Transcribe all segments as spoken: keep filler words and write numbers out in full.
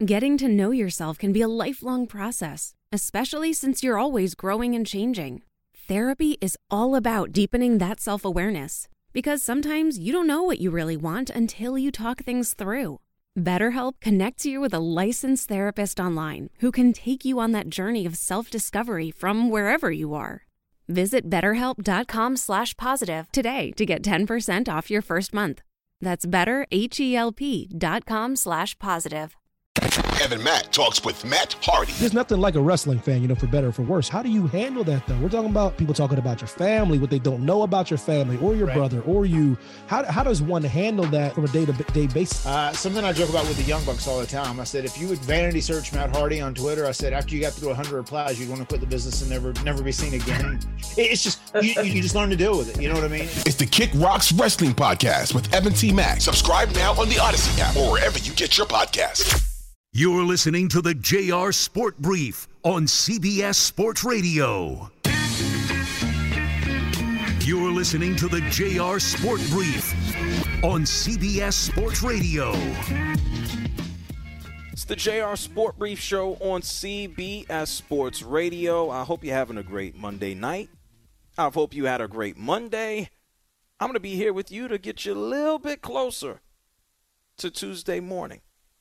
Getting to know yourself can be a lifelong process, especially since you're always growing and changing. Therapy is all about deepening that self-awareness, because sometimes you don't know what you really want until you talk things through. BetterHelp connects you with a licensed therapist online who can take you on that journey of self-discovery from wherever you are. Visit betterhelp.com slash positive today to get ten percent off your first month. That's betterhelp.com slash positive. Evan Mack talks with Matt Hardy. There's nothing like a wrestling fan, you know, for better or for worse. How do you handle that, though? We're talking about people talking about your family, what they don't know about your family or your right. brother or you. How how does one handle that from a day-to-day basis? Uh, something I joke about with the Young Bucks all the time. I said, if you would vanity search Matt Hardy on Twitter, I said, after you got through one hundred replies, you'd want to quit the business and never never be seen again. It's just, you, you just learn to deal with it. You know what I mean? It's the Kick Rocks Wrestling Podcast with Evan T. Mack. Subscribe now on the Odyssey app or wherever you get your podcasts. You're listening to the J R Sport Brief on C B S Sports Radio. You're listening to the J R Sport Brief on C B S Sports Radio. It's the J R Sport Brief Show on C B S Sports Radio. I hope you're having a great Monday night. I hope you had a great Monday. I'm going to be here with you to get you a little bit closer to Tuesday morning.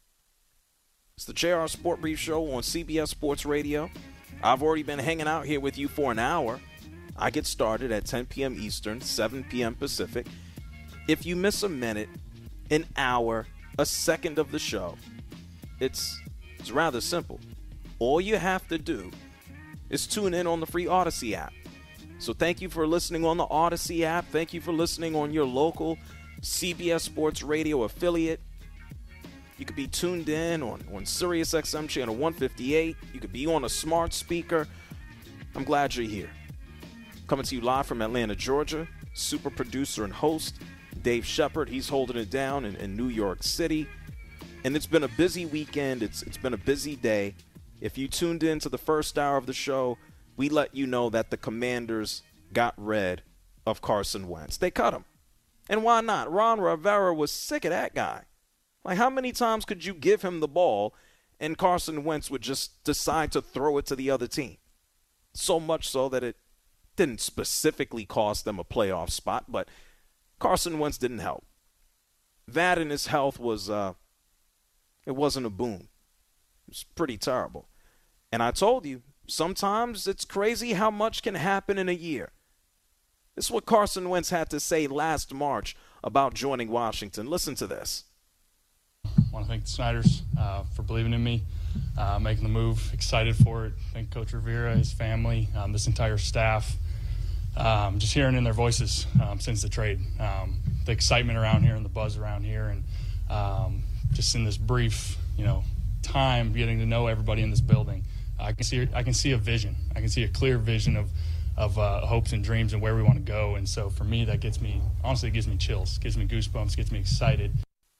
It's the J R Sport Brief Show on C B S Sports Radio. I've already been hanging out here with you for an hour. I get started at ten p.m. Eastern, seven p.m. Pacific. If you miss a minute, an hour, a second of the show, it's, it's rather simple. All you have to do is tune in on the free Odyssey app. So thank you for listening on the Odyssey app. Thank you for listening on your local C B S Sports Radio affiliate. You could be tuned in on, on Sirius X M channel one fifty-eight. You could be on a smart speaker. I'm glad you're here. Coming to you live from Atlanta, Georgia. Super producer and host, Dave Shepard. He's holding it down in, in New York City. And it's been a busy weekend. It's It's been a busy day. If you tuned in to the first hour of the show, we let you know that the Commanders got rid of Carson Wentz. They cut him. And why not? Ron Rivera was sick of that guy. Like, how many times could you give him the ball and Carson Wentz would just decide to throw it to the other team? So much so that it didn't specifically cost them a playoff spot, but Carson Wentz didn't help. That and his health was, uh, it wasn't a boon. It was pretty terrible. And I told you, sometimes it's crazy how much can happen in a year. This is what Carson Wentz had to say last March about joining Washington. Listen to this. I want to thank the Snyders uh, for believing in me, uh, making the move, excited for it. Thank Coach Rivera, his family, um, this entire staff. Um, just hearing in their voices um, since the trade, um, the excitement around here and the buzz around here, and um, just in this brief, you know, time getting to know everybody in this building. I can see I can see a vision. I can see a clear vision of of uh, hopes and dreams and where we want to go. And so for me, that gets me, honestly, it gives me chills, gives me goosebumps, gets me excited.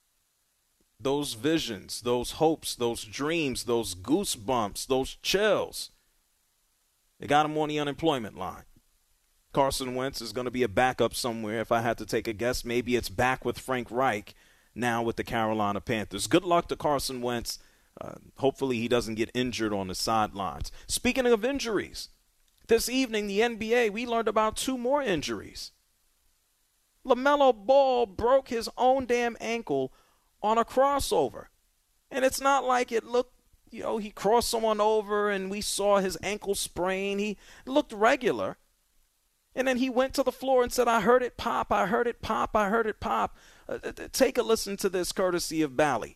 Those visions, those hopes, those dreams, those goosebumps, those chills, they got him on the unemployment line. Carson Wentz is going to be a backup somewhere. If I had to take a guess, maybe it's back with Frank Reich now with the Carolina Panthers. Good luck to Carson Wentz. Uh, hopefully he doesn't get injured on the sidelines. Speaking of injuries, this evening, the N B A, we learned about two more injuries. LaMelo Ball broke his own damn ankle on a crossover. And it's not like it looked, you know, he crossed someone over and we saw his ankle sprain. He looked regular. And then he went to the floor and said, I heard it pop, I heard it pop, I heard it pop. Uh, take a listen to this courtesy of Bally.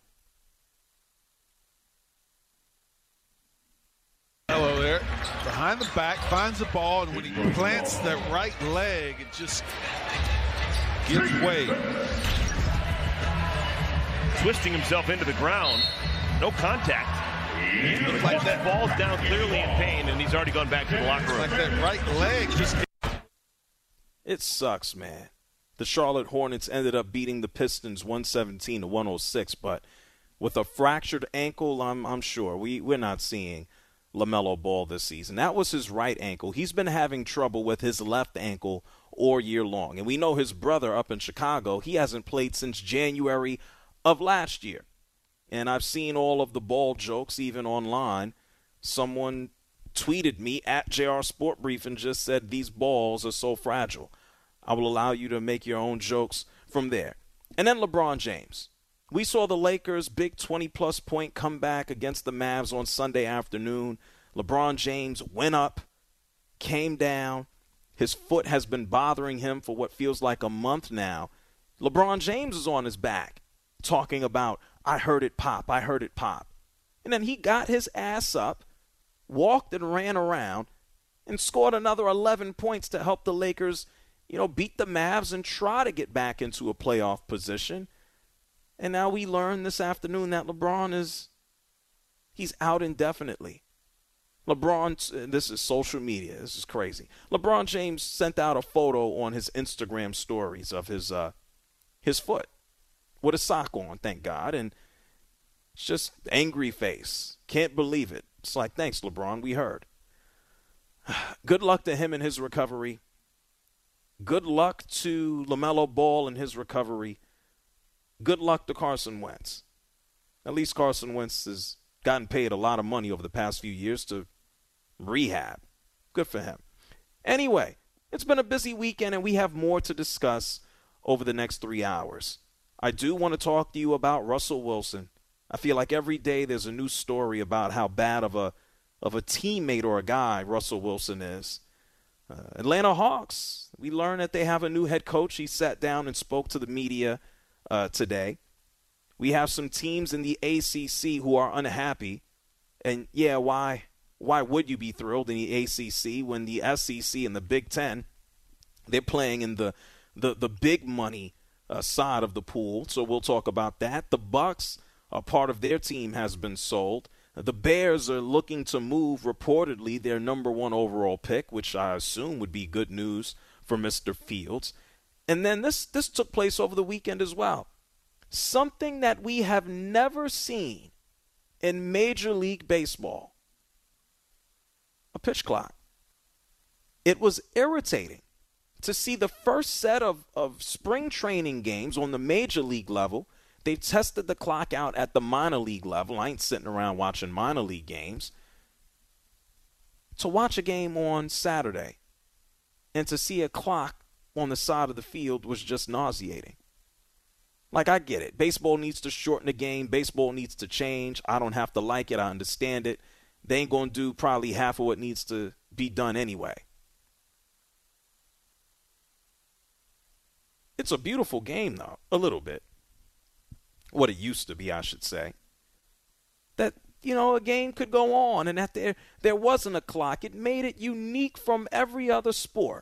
Hello there. Behind the back, finds the ball, and when he plants that right leg, it just gives way. Twisting himself into the ground. No contact. He like that falls down clearly in pain, and he's already gone back to the locker room. Like that right leg just. It sucks, man. The Charlotte Hornets ended up beating the Pistons one seventeen to one oh six, but with a fractured ankle, I'm I'm sure we we're not seeing LaMelo Ball this season. That was his right ankle. He's been having trouble with his left ankle all year long, and we know his brother up in Chicago, he hasn't played since January of last year. and I've seen all of the ball jokes even online. Someone tweeted me at J R Sport Brief and just said, these balls are so fragile. I will allow you to make your own jokes from there. And then LeBron James. We saw the Lakers' big twenty-plus point comeback against the Mavs on Sunday afternoon. LeBron James went up, came down. His foot has been bothering him for what feels like a month now. LeBron James is on his back talking about, I heard it pop, I heard it pop. And then he got his ass up, walked and ran around, and scored another eleven points to help the Lakers, you know, beat the Mavs and try to get back into a playoff position. And now we learned this afternoon that LeBron is, he's out indefinitely. LeBron, this is social media. This is crazy. LeBron James sent out a photo on his Instagram stories of his uh, his foot with a sock on, thank God. And it's just angry face. Can't believe it. It's like, thanks, LeBron. We heard. Good luck to him in his recovery. Good luck to LaMelo Ball in his recovery. Good luck to Carson Wentz. At least Carson Wentz has gotten paid a lot of money over the past few years to rehab. Good for him. Anyway, it's been a busy weekend, and we have more to discuss over the next three hours. I do want to talk to you about Russell Wilson. I feel like every day there's a new story about how bad of a of a teammate or a guy Russell Wilson is. Uh, Atlanta Hawks, we learned that they have a new head coach. He sat down and spoke to the media uh, today. We have some teams in the A C C who are unhappy. And, yeah, why why would you be thrilled in the A C C when the S E C and the Big Ten, they're playing in the, the, the big money uh, side of the pool. So we'll talk about that. The Bucks, a part of their team has been sold. The Bears are looking to move, reportedly, their number one overall pick, which I assume would be good news for Mister Fields. And then this, this took place over the weekend as well. Something that we have never seen in Major League Baseball. A pitch clock. It was irritating to see the first set of, of spring training games on the major league level. They tested the clock out at the minor league level. I ain't sitting around watching minor league games. To watch a game on Saturday and to see a clock on the side of the field was just nauseating. Like, I get it. Baseball needs to shorten the game. Baseball needs to change. I don't have to like it. I understand it. They ain't going to do probably half of what needs to be done anyway. It's a beautiful game, though, a little bit. What it used to be, I should say. That, you know, a game could go on and that there, there wasn't a clock. It made it unique from every other sport.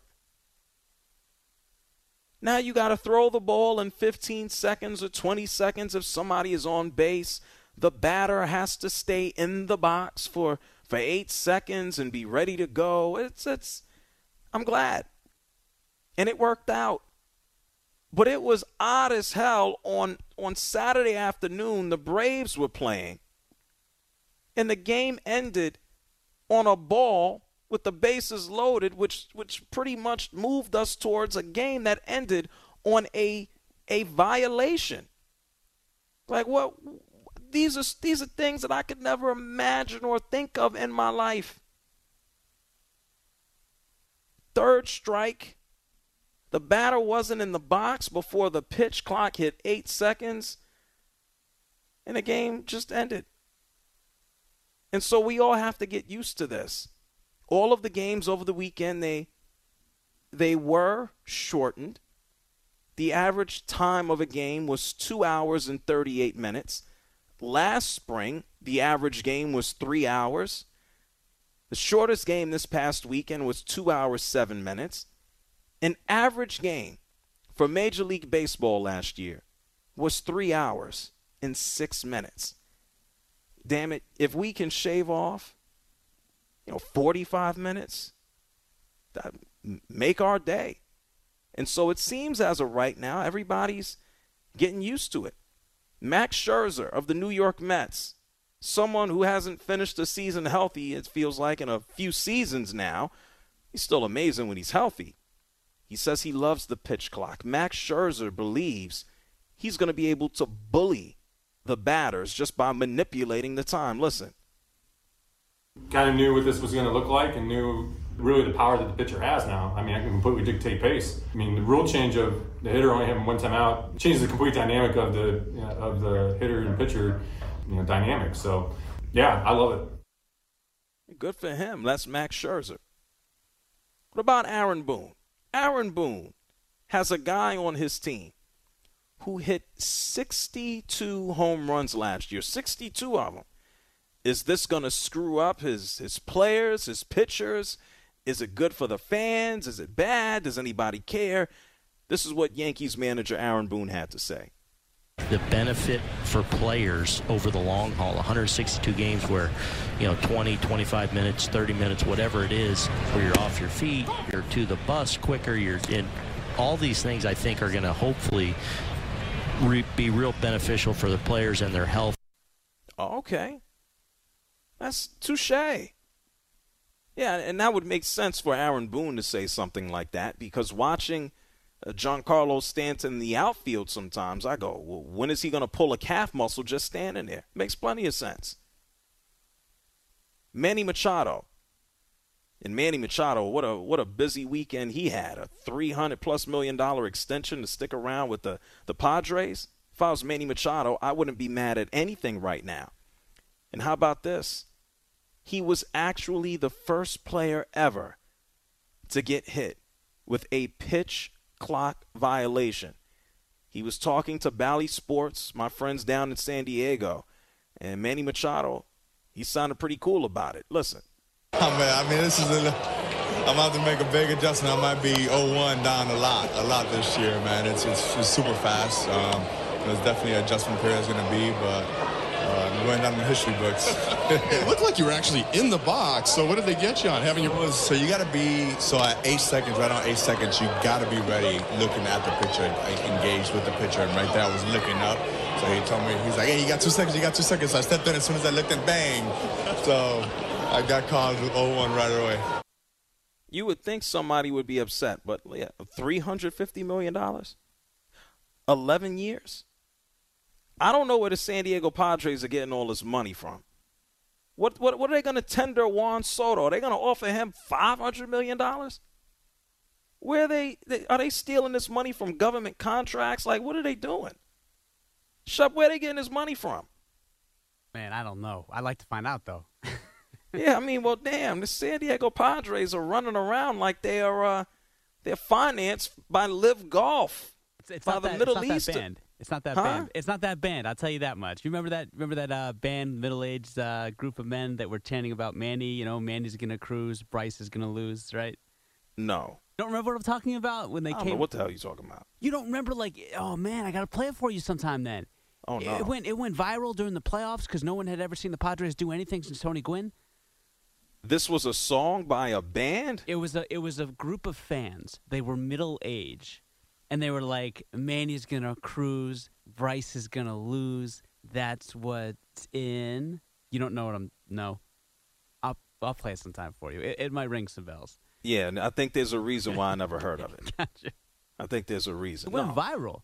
Now you got to throw the ball in fifteen seconds or twenty seconds if somebody is on base. The batter has to stay in the box for, for eight seconds and be ready to go. It's it's I'm glad. And it worked out. But it was odd as hell on, on Saturday afternoon. The Braves were playing. And the game ended on a ball with the bases loaded, which which pretty much moved us towards a game that ended on a a violation. Like, what? These are these are things that I could never imagine or think of in my life. Third strike. The batter wasn't in the box before the pitch clock hit eight seconds, and the game just ended. And so we all have to get used to this. All of the games over the weekend, they they were shortened. The average time of a game was two hours and thirty-eight minutes. Last spring, the average game was three hours. The shortest game this past weekend was two hours, seven minutes. An average game for Major League Baseball last year was three hours and six minutes. Damn it, if we can shave off, you know, forty-five minutes, that make our day. And so it seems as of right now, everybody's getting used to it. Max Scherzer of the New York Mets, someone who hasn't finished a season healthy, it feels like, in a few seasons now. He's still amazing when he's healthy. He says he loves the pitch clock. Max Scherzer believes he's going to be able to bully the batters just by manipulating the time. Listen. Kind of knew what this was going to look like and knew really the power that the pitcher has now. I mean, I can completely dictate pace. I mean, the rule change of the hitter only having one time out changes the complete dynamic of the you know, of the hitter and pitcher you know, dynamic. So, yeah, I love it. Good for him. That's Max Scherzer. What about Aaron Boone? Aaron Boone has a guy on his team who hit sixty-two home runs last year, sixty-two of them. Is this going to screw up his, his players, his pitchers? Is it good for the fans? Is it bad? Does anybody care? This is what Yankees manager Aaron Boone had to say. The benefit for players over the long haul, one hundred sixty-two games where, you know, twenty, twenty-five minutes, thirty minutes, whatever it is, where you're off your feet, you're to the bus quicker, you're in. All these things I think are going to hopefully re- be real beneficial for the players and their health. Oh, okay. That's touche. Yeah, and that would make sense for Aaron Boone to say something like that, because watching uh, Giancarlo Stanton in the outfield sometimes, I go, well, when is he going to pull a calf muscle just standing there? Makes plenty of sense. Manny Machado. And Manny Machado, what a what a busy weekend he had. A three hundred plus million dollar extension to stick around with the, the Padres. If I was Manny Machado, I wouldn't be mad at anything right now. And how about this? He was actually the first player ever to get hit with a pitch clock violation. He was talking to Bally Sports, my friends down in San Diego, and Manny Machado, he sounded pretty cool about it. Listen. Oh, man, I mean, this is a, I'm about to make a big adjustment. I might be oh one down a lot, a lot this year, man. It's it's, it's super fast. Um, there's definitely an adjustment period it's going to be, but uh, going down in the history books. It looked like you were actually in the box. So what did they get you on? Having your so you got to be so at eight seconds, right on eight seconds, you got to be ready, looking at the pitcher, like, engaged with the pitcher. And right there, I was looking up. So he told me, he's like, hey, you got two seconds, you got two seconds. So I stepped in as soon as I looked and bang. So I got called with oh one right away. You would think somebody would be upset, but yeah, three hundred fifty million dollars? eleven years? I don't know where the San Diego Padres are getting all this money from. What what, what are they going to tender Juan Soto? Are they going to offer him five hundred million dollars? Where are they, they, are they stealing this money from government contracts? Like, what are they doing? Shep, where are they getting this money from? Man, I don't know. I'd like to find out, though. Yeah, I mean, well, damn, the San Diego Padres are running around like they are uh, they're financed by Live Golf, it's, it's by not the that, Middle it's not East. That band. It's not that huh? band. It's not that band. I'll tell you that much. You remember that? Remember that uh, band, middle-aged uh, group of men that were chanting about Manny? You know, Manny's gonna cruise, Bryce is gonna lose, right? No. You don't remember what I'm talking about when they I don't came? know what the hell you talking about? You don't remember? Like, oh man, I gotta play it for you sometime. Then. Oh no. It went it went viral during the playoffs because no one had ever seen the Padres do anything since Tony Gwynn. This was a song by a band? It was a it was a group of fans. They were middle age, and they were like, Manny's gonna cruise, Bryce is gonna lose. That's what's in. You don't know what I'm no. I'll I'll play it sometime for you. It, it might ring some bells. Yeah, and I think there's a reason why I never heard of it. Gotcha. I think there's a reason. It went no. viral.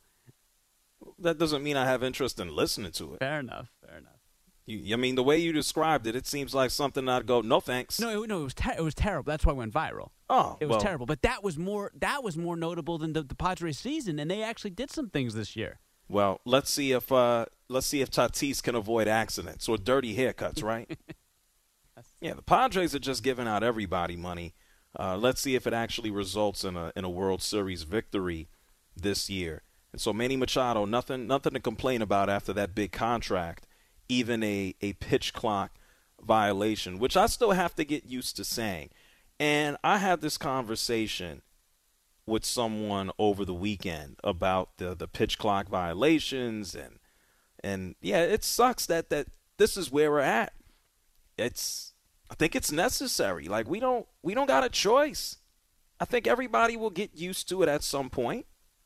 That doesn't mean I have interest in listening to it. Fair enough. Fair enough. You, I mean, the way you described it, it seems like something I'd go, no thanks. No, it, no, it was ter- it was terrible. That's why it went viral. Oh, it was well, terrible. But that was more that was more notable than the, the Padres season, and they actually did some things this year. Well, let's see if uh, let's see if Tatis can avoid accidents or dirty haircuts, right? Yeah, the Padres are just giving out everybody money. Uh, let's see if it actually results in a in a World Series victory this year. And so Manny Machado, nothing nothing to complain about after that big contract, even a, a pitch clock violation, which I still have to get used to saying. And I had this conversation with someone over the weekend about the, the pitch clock violations. And, and yeah, it sucks that, that this is where we're at. It's I think it's necessary. Like, we don't we don't got a choice. I think everybody will get used to it at some point.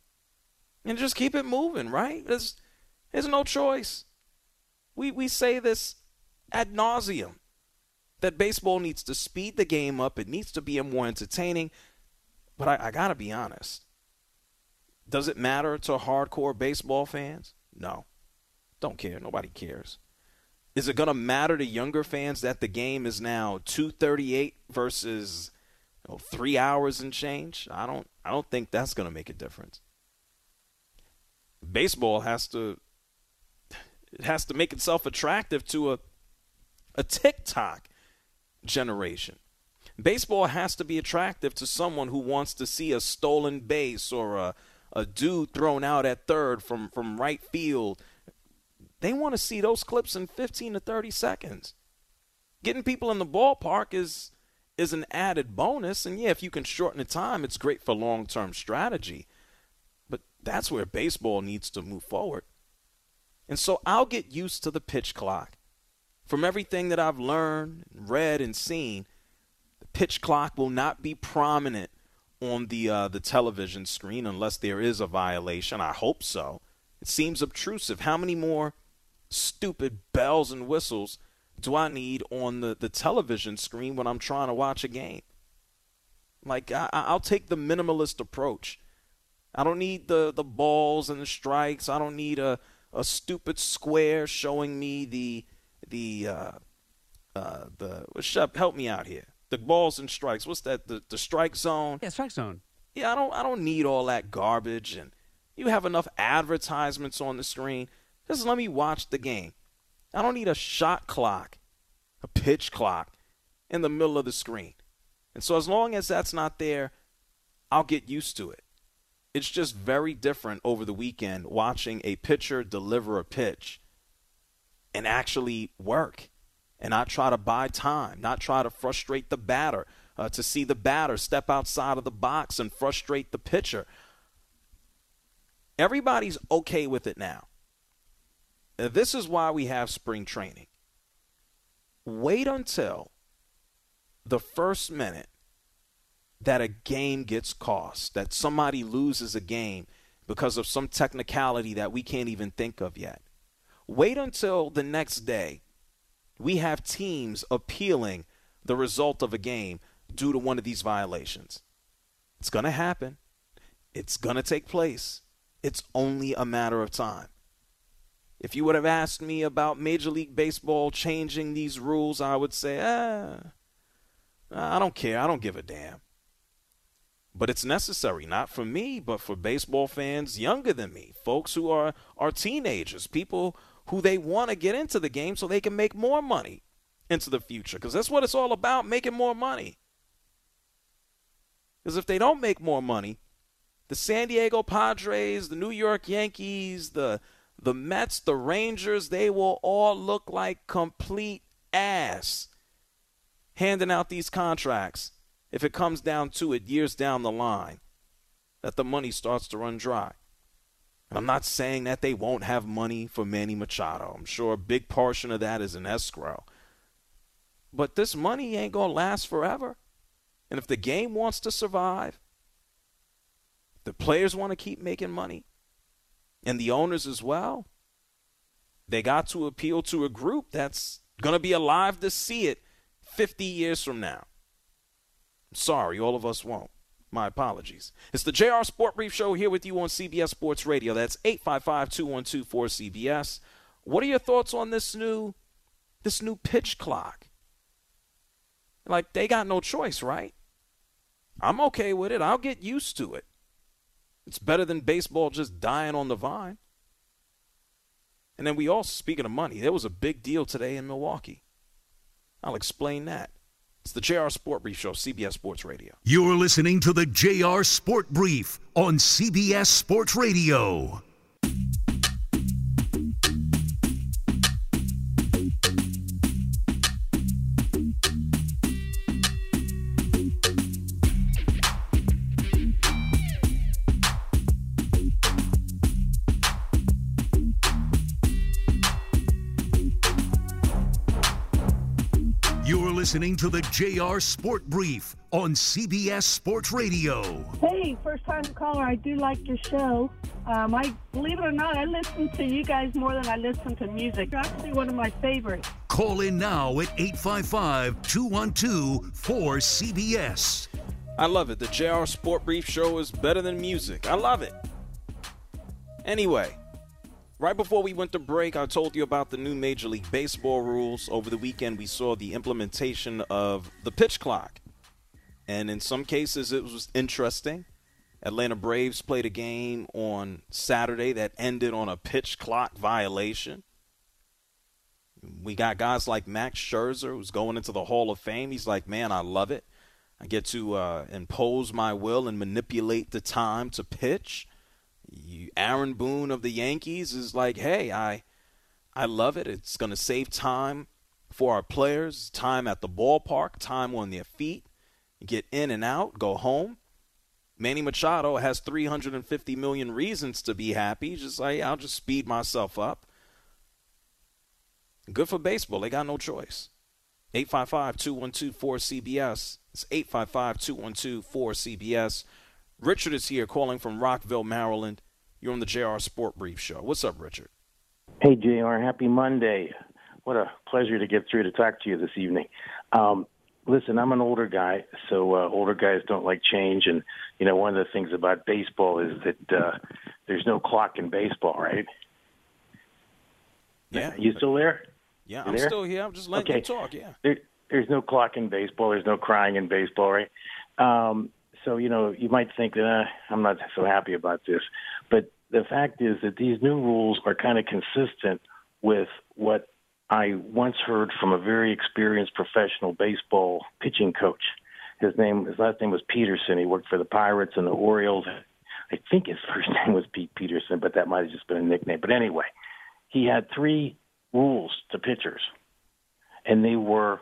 And just keep it moving, right? There's, there's no choice. We we say this ad nauseum, that baseball needs to speed the game up. It needs to be more entertaining. But I, I got to be honest. Does it matter to hardcore baseball fans? No. Don't care. Nobody cares. Is it going to matter to younger fans that the game is now two thirty-eight versus you know, three hours and change? I don't I don't think that's going to make a difference. Baseball has to it has to make itself attractive to a a TikTok generation. Baseball has to be attractive to someone who wants to see a stolen base or a, a dude thrown out at third from, from right field. They want to see those clips in fifteen to thirty seconds. Getting people in the ballpark is is an added bonus. And, yeah, if you can shorten the time, it's great for long-term strategy. But that's where baseball needs to move forward. And so I'll get used to the pitch clock. From everything that I've learned, read, and seen, the pitch clock will not be prominent on the uh, the television screen unless there is a violation. I hope so. It seems obtrusive. How many more stupid bells and whistles do I need on the, the television screen when I'm trying to watch a game? Like, I, I'll take the minimalist approach. I don't need the, the balls and the strikes. I don't need a, a stupid square showing me the the uh, uh, the Shep, help me out here. The balls and strikes. What's that? The the strike zone. Yeah, strike zone. Yeah, I don't I don't need all that garbage. And you have enough advertisements on the screen. Just let me watch the game. I don't need a shot clock, a pitch clock in the middle of the screen. And so as long as that's not there, I'll get used to it. It's just very different over the weekend watching a pitcher deliver a pitch and actually work and not try to buy time, not try to frustrate the batter, uh, to see the batter step outside of the box and frustrate the pitcher. Everybody's okay with it now. This is why we have spring training. Wait until the first minute that a game gets cost, that somebody loses a game because of some technicality that we can't even think of yet. Wait until the next day we have teams appealing the result of a game due to one of these violations. It's going to happen. It's going to take place. It's only a matter of time. If you would have asked me about Major League Baseball changing these rules, I would say, ah, I don't care. I don't give a damn. But it's necessary, not for me, but for baseball fans younger than me, folks who are, are teenagers, people who they want to get into the game so they can make more money into the future, because that's what it's all about, making more money. Because if they don't make more money, the San Diego Padres, the New York Yankees, the the Mets, the Rangers, they will all look like complete ass handing out these contracts if it comes down to it years down the line, that the money starts to run dry. And I'm not saying that they won't have money for Manny Machado. I'm sure a big portion of that is in escrow. But this money ain't going to last forever. And if the game wants to survive, the players want to keep making money, and the owners as well, they got to appeal to a group that's going to be alive to see it fifty years from now. I'm sorry, all of us won't. My apologies. It's the J R Sport Brief Show here with you on C B S Sports Radio. That's eight five five, two one two, four C B S. What are your thoughts on this new, this new pitch clock? Like, they got no choice, right? I'm okay with it. I'll get used to it. It's better than baseball just dying on the vine. And then we also, speaking of money, there was a big deal today in Milwaukee. I'll explain that. It's the J R Sport Brief Show, C B S Sports Radio. You're listening to the J R Sport Brief on C B S Sports Radio. Listening to the J R Sport Brief on C B S Sports Radio. Hey, first time caller, I do like your show. Um, I believe it or not, I listen to you guys more than I listen to music. You're actually one of my favorites. Call in now at eight five five, two one two, four C B S. I love it. The J R Sport Brief Show is better than music. I love it. Anyway, Right before we went to break, I told you about the new Major League Baseball rules. Over the weekend, we saw the implementation of the pitch clock. And in some cases, it was interesting. Atlanta Braves played a game on Saturday that ended on a pitch clock violation. We got guys like Max Scherzer, who's going into the Hall of Fame. He's like, man, I love it. I get to uh, impose my will and manipulate the time to pitch. You, Aaron Boone of the Yankees is like, hey, I I love it. It's going to save time for our players, time at the ballpark, time on their feet. Get in and out, go home. Manny Machado has three hundred fifty million reasons to be happy. He's just like, I'll just speed myself up. Good for baseball. They got no choice. eight five five, two one two, four C B S. It's eight five five, two one two, four C B S. Richard is here calling from Rockville, Maryland. You're on the J R Sport Brief Show. What's up, Richard? Hey, J R. Happy Monday. What a pleasure to get through to talk to you this evening. Um, listen, I'm an older guy, so uh, older guys don't like change. And, you know, one of the things about baseball is that uh, there's no clock in baseball, right? Yeah. You still there? Yeah, You I'm there? still here. I'm just letting Okay. you talk, yeah. There, there's no clock in baseball. There's no crying in baseball, right? Um, so, you know, you might think that uh, I'm not so happy about this. But the fact is that these new rules are kind of consistent with what I once heard from a very experienced professional baseball pitching coach. His name, his last name was Peterson. He worked for the Pirates and the Orioles. I think his first name was Pete Peterson, but that might have just been a nickname. But anyway, he had three rules to pitchers, and they were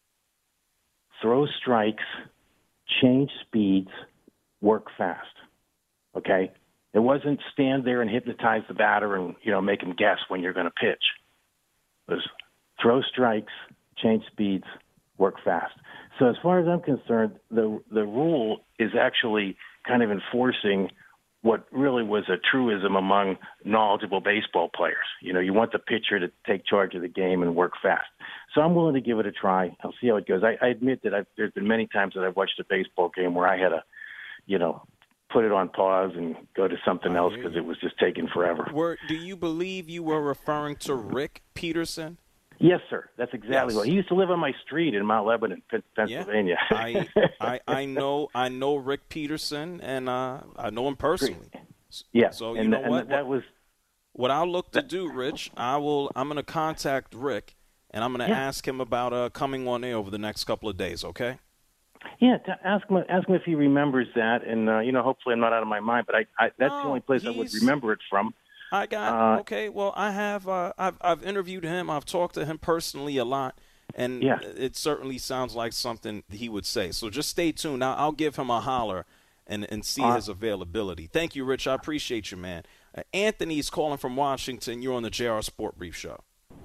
throw strikes, change speeds, work fast. Okay? It wasn't stand there and hypnotize the batter and, you know, make him guess when you're going to pitch. It was throw strikes, change speeds, work fast. So as far as I'm concerned, the the rule is actually kind of enforcing what really was a truism among knowledgeable baseball players. You know, you want the pitcher to take charge of the game and work fast. So I'm willing to give it a try. I'll see how it goes. I, I admit that I've, there's been many times that I've watched a baseball game where I had to, you know, put it on pause and go to something else because it was just taking forever. Were, do you believe you were referring to Rick Peterson? Yes, sir. That's exactly Yes. what. He used to live on my street in Mount Lebanon, Pen- Pennsylvania. Yeah. I, I I know I know Rick Peterson, and uh, I know him personally. Yeah. So you and, know and what? that was What I'll look to do, Rich, I will. I'm going to contact Rick, and I'm going to Yeah. ask him about uh, coming on air over the next couple of days. Okay? Yeah, to ask him ask him if he remembers that, and uh, you know, hopefully I'm not out of my mind. But I, I that's No, the only place I would he's- remember it from. I got Uh, okay. Well, I have. Uh, I've I've interviewed him. I've talked to him personally a lot, and Yeah. it certainly sounds like something he would say. So just stay tuned. I'll, I'll give him a holler and and see Uh, his availability. Thank you, Rich. I appreciate you, man. Uh, Anthony's calling from Washington. You're on the J R Sport Brief Show.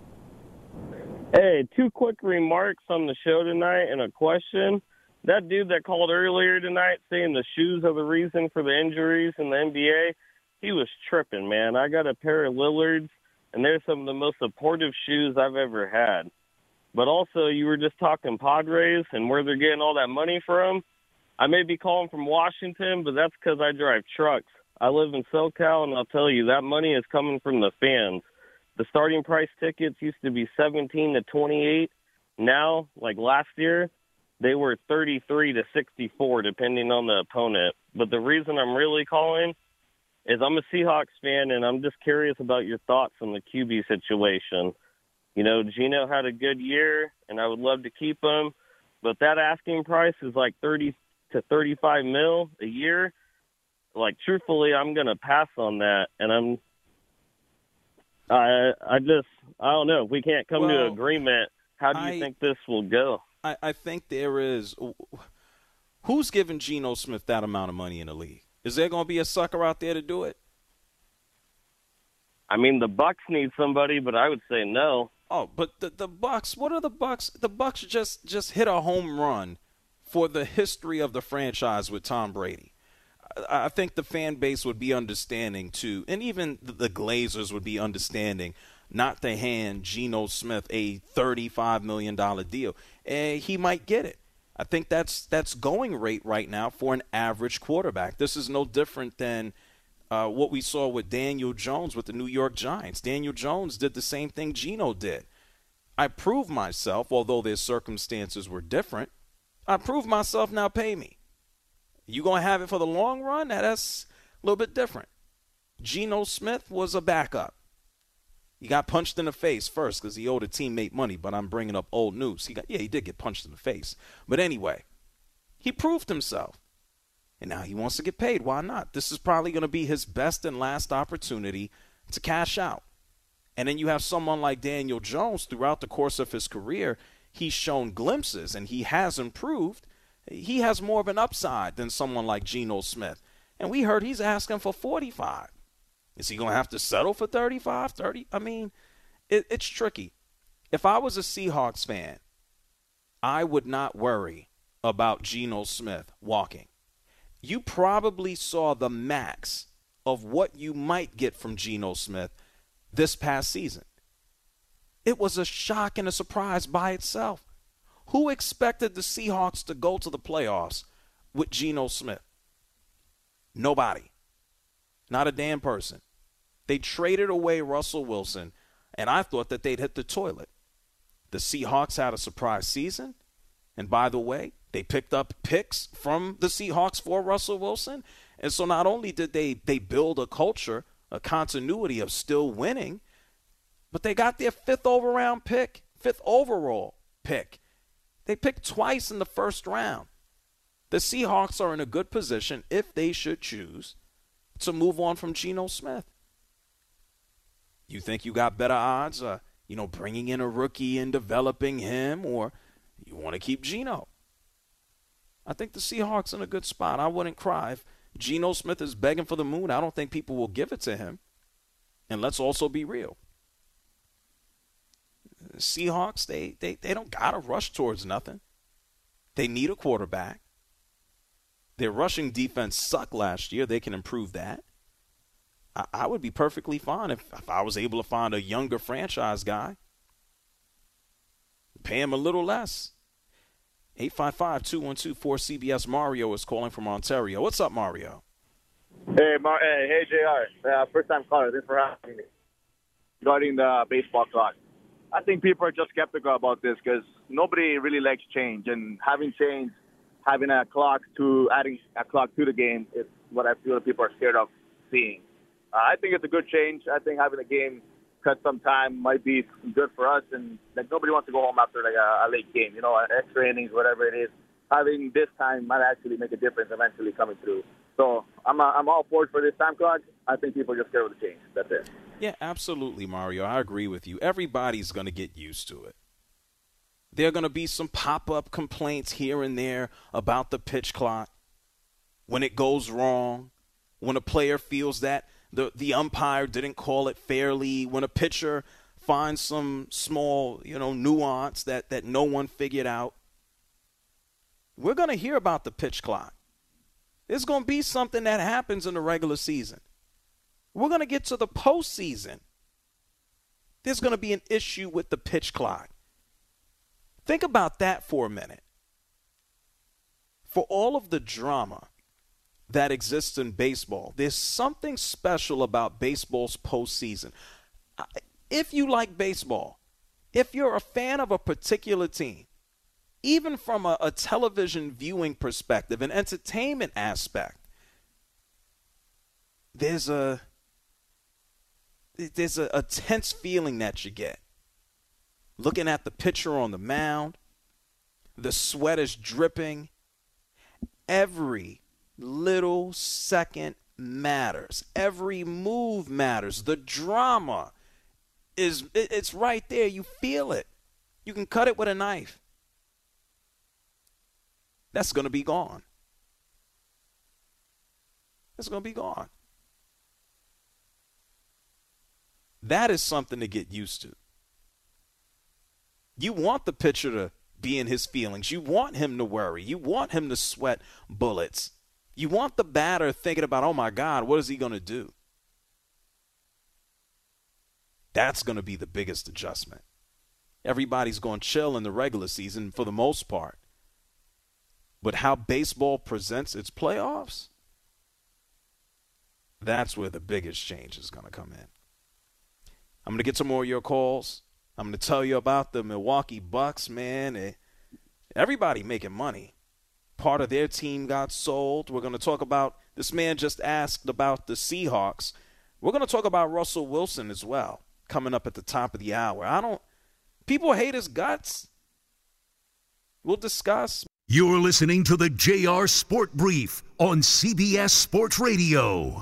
Hey, two quick remarks on the show tonight and a question. That dude that called earlier tonight saying the shoes are the reason for the injuries in the N B A, he was tripping, man. I got a pair of Lillards, and they're some of the most supportive shoes I've ever had. But also, you were just talking Padres and where they're getting all that money from. I may be calling from Washington, but that's because I drive trucks. I live in SoCal, and I'll tell you, that money is coming from the fans. The starting price tickets used to be seventeen to twenty-eight. Now, like last year, they were thirty-three to sixty-four, depending on the opponent. But the reason I'm really calling is I'm a Seahawks fan, and I'm just curious about your thoughts on the Q B situation. You know, Geno had a good year, and I would love to keep him, but that asking price is like thirty to thirty-five mil a year. Like, truthfully, I'm going to pass on that, and I'm I I just, I don't know. If we can't come to Well, an agreement, how do you I- think this will go? I, I think there is. Who's giving Geno Smith that amount of money in the league? Is there going to be a sucker out there to do it? I mean, the Bucks need somebody, but I would say no. Oh, but the the Bucks. What are the Bucks? The Bucks just just hit a home run for the history of the franchise with Tom Brady. I, I think the fan base would be understanding too, and even the, the Glazers would be understanding not to hand Geno Smith a thirty-five million dollars deal. And he might get it. I think that's that's going rate right now for an average quarterback. This is no different than Uh, what we saw with Daniel Jones with the New York Giants. Daniel Jones did the same thing Geno did. I proved myself, although their circumstances were different. I proved myself, now pay me. You going to have it for the long run? Now that's a little bit different. Geno Smith was a backup. He got punched in the face first because he owed a teammate money, but I'm bringing up old news. He got, yeah, he did get punched in the face. But anyway, he proved himself. And now he wants to get paid. Why not? This is probably going to be his best and last opportunity to cash out. And then you have someone like Daniel Jones. Throughout the course of his career, he's shown glimpses, and he has improved. He has more of an upside than someone like Geno Smith. And we heard he's asking for forty-five. Is he going to have to settle for thirty-five, thirty? I mean, it, it's tricky. If I was a Seahawks fan, I would not worry about Geno Smith walking. You probably saw the max of what you might get from Geno Smith this past season. It was a shock and a surprise by itself. Who expected the Seahawks to go to the playoffs with Geno Smith? Nobody. Not a damn person. They traded away Russell Wilson, and I thought that they'd hit the toilet. The Seahawks had a surprise season, and by the way, they picked up picks from the Seahawks for Russell Wilson. And so not only did they, they build a culture, a continuity of still winning, but they got their fifth overall pick, fifth overall pick. They picked twice in the first round. The Seahawks are in a good position, if they should choose, to move on from Geno Smith. You think you got better odds, uh, you know, bringing in a rookie and developing him, or you want to keep Geno? I think the Seahawks in a good spot. I wouldn't cry. If Geno Smith is begging for the moon, I don't think people will give it to him. And let's also be real. The Seahawks, they, they, they don't got to rush towards nothing. They need a quarterback. Their rushing defense sucked last year. They can improve that. I, I would be perfectly fine if, if I was able to find a younger franchise guy. Pay him a little less. eight five five, two one two, four C B S. Mario is calling from Ontario. What's up, Mario? Hey, Mar- hey, hey, J R. Uh, first-time caller. Thanks for having me. Regarding the baseball clock, I think people are just skeptical about this because nobody really likes change. And having change, having a clock to adding a clock to the game is what I feel people are scared of seeing. Uh, I think it's a good change. I think having a game cut some time might be good for us, and like nobody wants to go home after like a, a late game, you know, extra innings, whatever it is. Having this time might actually make a difference eventually coming through. So I'm uh, I'm all for it for this time clock. I think people are just scared of the change. That's it. Yeah, absolutely, Mario. I agree with you. Everybody's going to get used to it. There are going to be some pop-up complaints here and there about the pitch clock. When it goes wrong, when a player feels that the, the umpire didn't call it fairly, when a pitcher finds some small, you know, nuance that, that no one figured out. We're going to hear about the pitch clock. There's going to be something that happens in the regular season. We're going to get to the postseason. There's going to be an issue with the pitch clock. Think about that for a minute. For all of the drama that exists in baseball, there's something special about baseball's postseason. If you like baseball, if you're a fan of a particular team, even from a, a television viewing perspective, an entertainment aspect, there's a there's a, a tense feeling that you get. Looking at the pitcher on the mound, the sweat is dripping. Every little second matters. Every move matters. The drama is it, it's right there. You feel it. You can cut it with a knife. That's going to be gone. That's going to be gone. That is something to get used to. You want the pitcher to be in his feelings. You want him to worry. You want him to sweat bullets. You want the batter thinking about, oh, my God, what is he going to do? That's going to be the biggest adjustment. Everybody's going to chill in the regular season for the most part. But how baseball presents its playoffs, That's where the biggest change is going to come in. I'm going to get some more of your calls. I'm going to tell you about the Milwaukee Bucks, man. It, everybody making money. Part of their team got sold. We're going to talk about – this man just asked about the Seahawks. We're going to talk about Russell Wilson as well, coming up at the top of the hour. I don't – people hate his guts. We'll discuss. You're listening to the J R Sport Brief on C B S Sports Radio.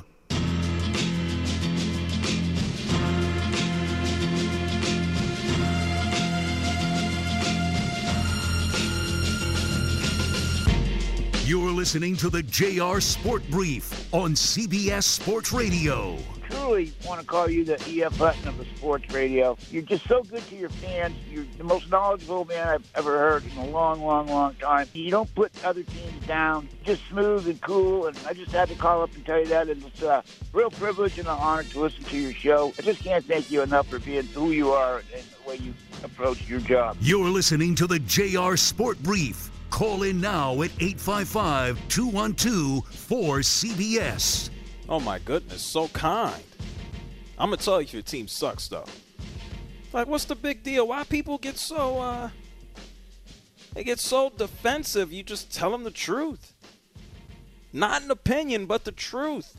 You're listening to the J R Sport Brief on C B S Sports Radio. Truly want to call you the E F Hutton of the sports radio. You're just so good to your fans. You're the most knowledgeable man I've ever heard in a long, long, long time. You don't put other teams down. Just smooth and cool. And I just had to call up and tell you that. And it's a real privilege and an honor to listen to your show. I just can't thank you enough for being who you are and the way you approach your job. You're listening to the J R Sport Brief. Call in now at eight five five, two one two, four C B S. Oh, my goodness. So kind. I'm going to tell you if your team sucks, though. Like, what's the big deal? Why people get so, uh, they get so defensive? You just tell them the truth. Not an opinion, but the truth.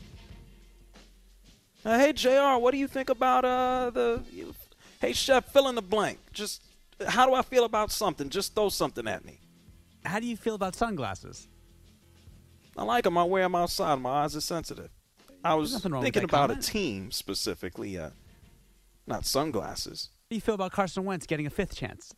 Uh, hey, J R, what do you think about uh, the, you, hey, Chef, fill in the blank. Just, how do I feel about something? Just throw something at me. How do you feel about sunglasses? I like them. I wear them outside. My eyes are sensitive. I was thinking about comment. a team specifically, uh, not sunglasses. How do you feel about Carson Wentz getting a fifth chance?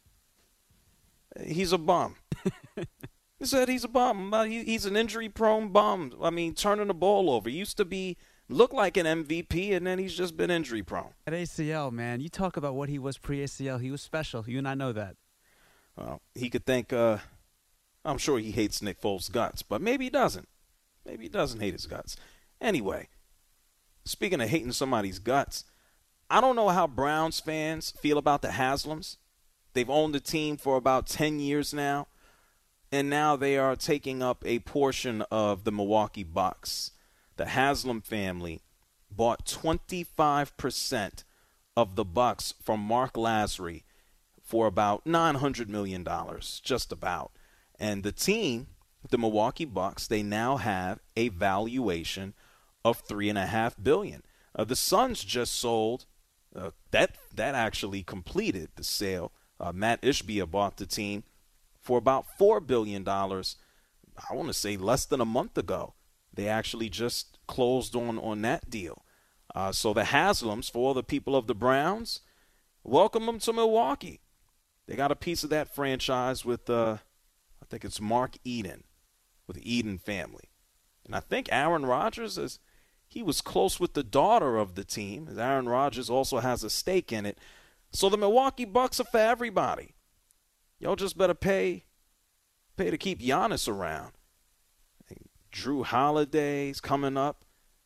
He's a bum. He said he's a bum. He, he's an injury-prone bum. I mean, turning the ball over. He used to be look like an M V P, and then he's just been injury-prone. At A C L, man, you talk about what he was pre-A C L. He was special. You and I know that. Well, he could think, uh, I'm sure he hates Nick Foles' guts, but maybe he doesn't. Maybe he doesn't hate his guts. Anyway, speaking of hating somebody's guts, I don't know how Browns fans feel about the Haslams. They've owned the team for about ten years now, and now they are taking up a portion of the Milwaukee Bucks. The Haslam family bought twenty-five percent of the Bucks from Mark Lasry for about nine hundred million dollars, just about. And the team, the Milwaukee Bucks, they now have a valuation of three and a half billion. Uh, the Suns just sold. Uh, that that actually completed the sale. Uh, Matt Ishbia bought the team for about four billion dollars. I want to say less than a month ago. They actually just closed on on that deal. Uh, so the Haslams, for all the people of the Browns, welcome them to Milwaukee. They got a piece of that franchise with, uh, I think it's Mark Eden, with the Eden family. And I think Aaron Rodgers, is he was close with the daughter of the team. Aaron Rodgers also has a stake in it. So the Milwaukee Bucks are for everybody. Y'all just better pay, pay to keep Giannis around. Drew Holiday's coming up.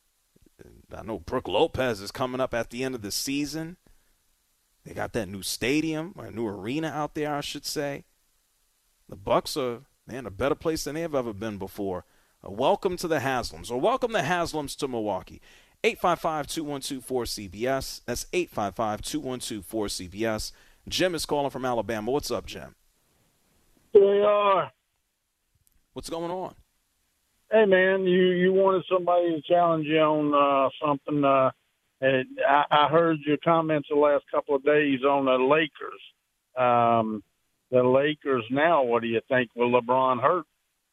I know Brook Lopez is coming up at the end of the season. They got that new stadium, or a new arena out there, I should say. The Bucks are, man, a better place than they've ever been before. Uh, welcome to the Haslams, or welcome the Haslams to Milwaukee. eight five five, two one two, four C B S. That's eight five five, two one two, four C B S. Jim is calling from Alabama. What's up, Jim? They are. What's going on? Hey, man, you, you wanted somebody to challenge you on uh, something. Uh, and I, I heard your comments the last couple of days on the Lakers. Um, the Lakers now, what do you think? Will LeBron hurt?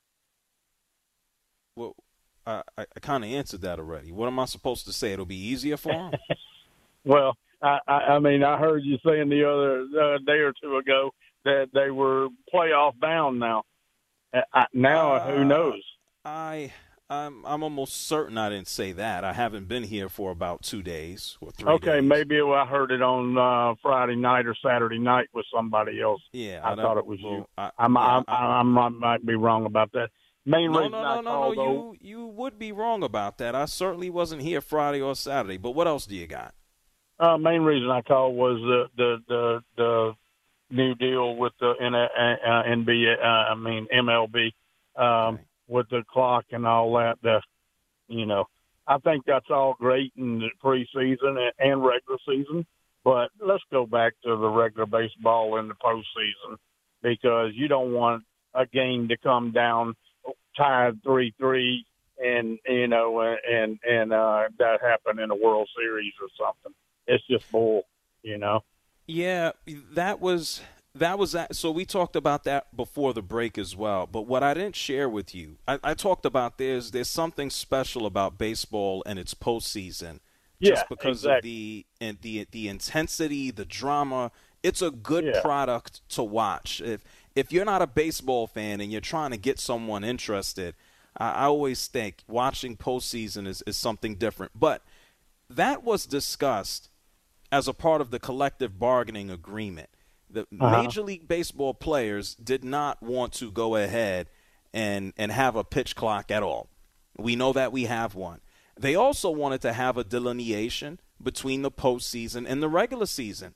Well, I, I kind of answered that already. What am I supposed to say? It'll be easier for him? Well, I, I, I mean, I heard you saying the other uh, day or two ago that they were playoff bound now. I, now, uh, who knows? I, I'm, I'm almost certain I didn't say that. I haven't been here for about two days or three okay, days. maybe I heard it on uh, Friday night or Saturday night with somebody else. Yeah, I, I thought it was well, you. I, I'm, yeah, I'm, I'm, I might be wrong about that. Main no, reason no, I no, no, called, no. though, You, you would be wrong about that. I certainly wasn't here Friday or Saturday. But what else do you got? Uh, main reason I called was the the the, the new deal with the uh, N B A. Uh, I mean M L B um, okay. with the clock and all that. The you know I think that's all great in the preseason and, and regular season. But let's go back to the regular baseball in the postseason, because you don't want a game to come down tied three three and, you know, and, and uh, that happen in a World Series or something. It's just bull, you know? Yeah, that was that was that. So we talked about that before the break as well. But what I didn't share with you, I, I talked about there's there's something special about baseball and its postseason. Just Yeah, because exactly. of the and the the intensity, the drama. It's a good Yeah. product to watch. If if you're not a baseball fan and you're trying to get someone interested, I, I always think watching postseason is, is something different. But that was discussed as a part of the collective bargaining agreement. The Uh-huh. Major League Baseball players did not want to go ahead and and have a pitch clock at all. We know that we have one. They also wanted to have a delineation between the postseason and the regular season.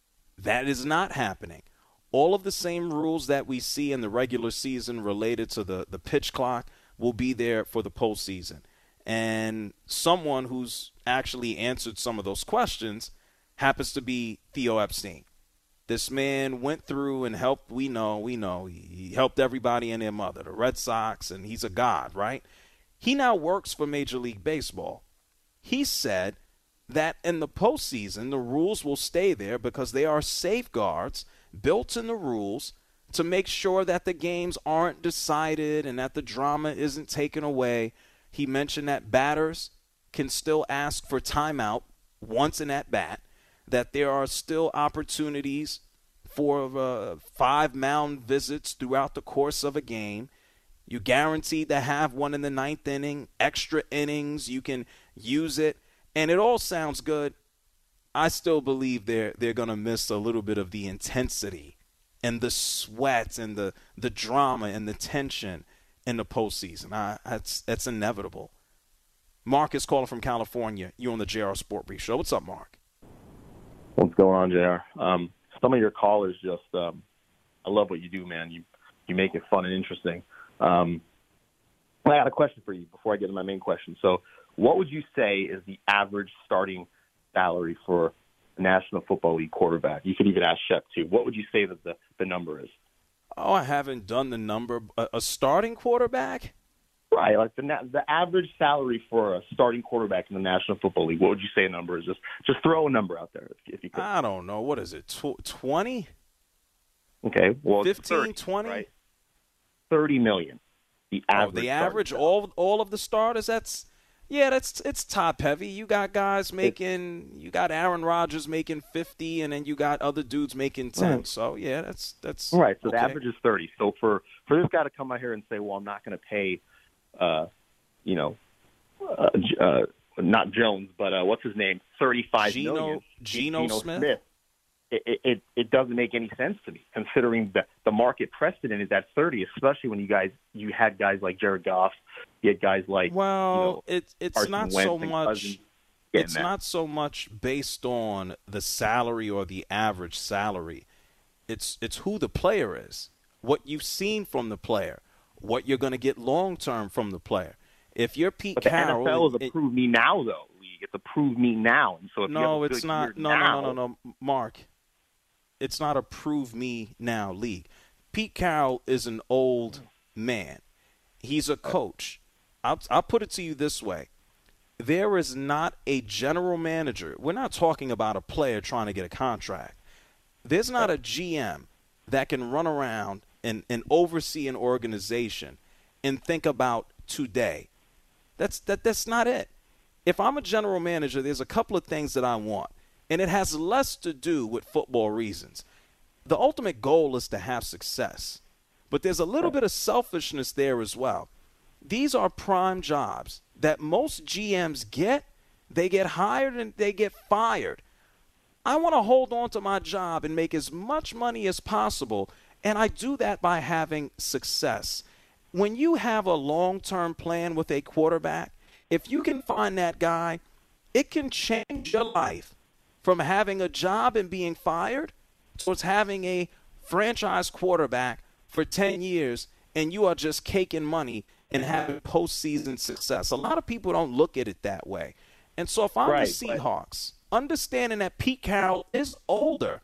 That is not happening. All of the same rules that we see in the regular season related to the, the pitch clock will be there for the postseason. And someone who's actually answered some of those questions happens to be Theo Epstein. This man went through and helped, we know, we know, he helped everybody and their mother, the Red Sox, and he's a god, right? He now works for Major League Baseball. He said that in the postseason, the rules will stay there because there are safeguards built in the rules to make sure that the games aren't decided and that the drama isn't taken away. He mentioned that batters can still ask for timeout once in at bat, that there are still opportunities for uh, five mound visits throughout the course of a game. You guaranteed to have one in the ninth inning, extra innings, you can use it, and it all sounds good. I still believe they're they're going to miss a little bit of the intensity and the sweat and the, the drama and the tension in the postseason. I, that's, that's inevitable. Mark is calling from California. You're on the J R Sport Brief Show. What's up, Mark? What's going on, J R? Um, some of your callers just, um, I love what you do, man. You you make it fun and interesting. Um, I got a question for you before I get to my main question. So what would you say is the average starting salary for a National Football League quarterback? You could even ask Shep, too. What would you say that the, the number is? Oh, I haven't done the number. A, a starting quarterback? Right, like the the average salary for a starting quarterback in the National Football League. What would you say a number is? Just just throw a number out there if, if you could. I don't know. What is it, twenty? Okay, well, fifteen, thirty, twenty? Right? thirty million. The average. Oh, the average, all all of the starters, that's, yeah, that's it's top heavy. You got guys making, you got Aaron Rodgers making fifty, and then you got other dudes making ten. Right. So, yeah, that's, that's Right, so okay. the average is thirty. So for, for this guy to come out here and say, well, I'm not going to pay, uh, you know, uh, uh, not Jones, but uh, what's his name, thirty-five Geno, million. Geno, Geno Smith? Smith. It, it it doesn't make any sense to me, considering the the market precedent is at thirty, especially when you guys you had guys like Jared Goff, you had guys like Well, you know, it, it's Carson not Wentz so and much. Cousins getting It's that. not so much based on the salary or the average salary. It's it's who the player is, what you've seen from the player, what you're going to get long term from the player. If you're Pete But the Carroll, N F L is a it- prove me now though league. It's a prove me now, and so if you have no, a it's good not. year No, now, no, no, no, no, Mark. It's not a prove me now league. Pete Carroll is an old man. He's a coach. I'll, I'll put it to you this way. There is not a general manager. We're not talking about a player trying to get a contract. There's not a G M that can run around and, and oversee an organization and think about today. That's that. That's not it. If I'm a general manager, there's a couple of things that I want. And it has less to do with football reasons. The ultimate goal is to have success. But there's a little bit of selfishness there as well. These are prime jobs that most G Ms get. They get hired and they get fired. I want to hold on to my job and make as much money as possible, and I do that by having success. When you have a long-term plan with a quarterback, if you can find that guy, it can change your life. From having a job and being fired towards having a franchise quarterback for ten years and you are just caking money and having postseason success. A lot of people don't look at it that way. And so if I'm right, the Seahawks, right. understanding that Pete Carroll is older,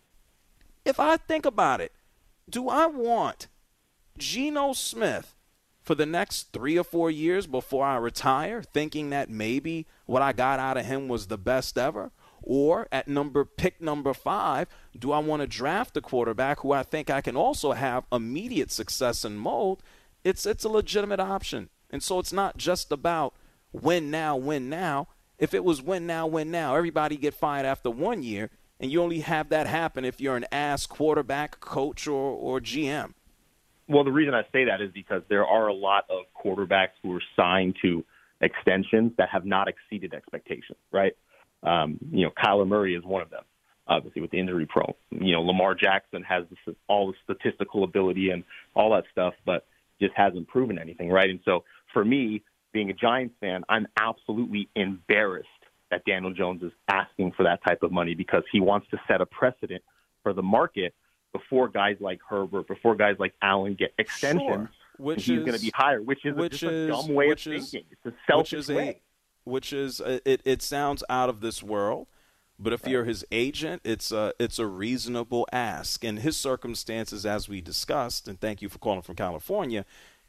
if I think about it, do I want Geno Smith for the next three or four years before I retire, thinking that maybe what I got out of him was the best ever? Or at number pick number five, do I want to draft a quarterback who I think I can also have immediate success and mold? It's it's a legitimate option. And so it's not just about win now, win now. If it was win now, win now, everybody get fired after one year, and you only have that happen if you're an ass quarterback, coach, or, or G M. Well, the reason I say that is because there are a lot of quarterbacks who are signed to extensions that have not exceeded expectations, right? Um, you know, Kyler Murray is one of them, obviously, with the injury prone. You know, Lamar Jackson has this, all the statistical ability and all that stuff, but just hasn't proven anything, right? And so for me, being a Giants fan, I'm absolutely embarrassed that Daniel Jones is asking for that type of money because he wants to set a precedent for the market before guys like Herbert, before guys like Allen get extensions. Sure. Which he's is going to be higher, which is which just a is, dumb way of is, thinking. It's a selfish which is way. A, which is a, it, it sounds out of this world, but if right. you're his agent, it's a, it's a reasonable ask. And his circumstances, as we discussed, and thank you for calling from California,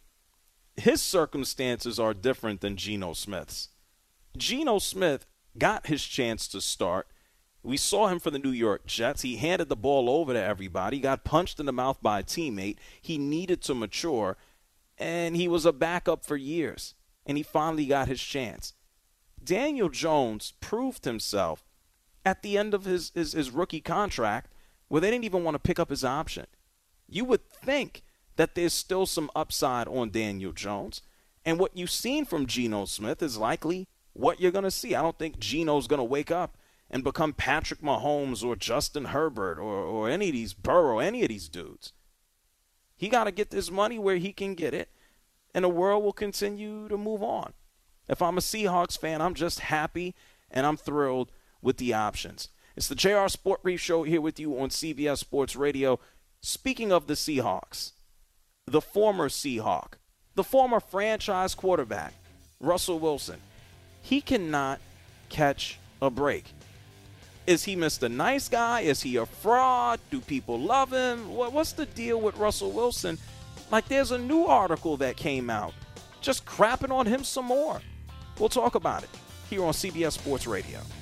his circumstances are different than Geno Smith's. Geno Smith got his chance to start. We saw him for the New York Jets. He handed the ball over to everybody. He got punched in the mouth by a teammate. He needed to mature, and he was a backup for years, and he finally got his chance. Daniel Jones proved himself at the end of his, his, his rookie contract where they didn't even want to pick up his option. You would think that there's still some upside on Daniel Jones, and what you've seen from Geno Smith is likely what you're going to see. I don't think Geno's going to wake up and become Patrick Mahomes or Justin Herbert or, or any of these Burrow, any of these dudes. He got to get this money where he can get it, and the world will continue to move on. If I'm a Seahawks fan, I'm just happy and I'm thrilled with the options. It's the J R Sport Brief Show here with you on C B S Sports Radio. Speaking of the Seahawks, the former Seahawk, the former franchise quarterback, Russell Wilson, he cannot catch a break. Is he Mister Nice Guy? Is he a fraud? Do people love him? What's the deal with Russell Wilson? Like, there's a new article that came out just crapping on him some more. We'll talk about it here on C B S Sports Radio.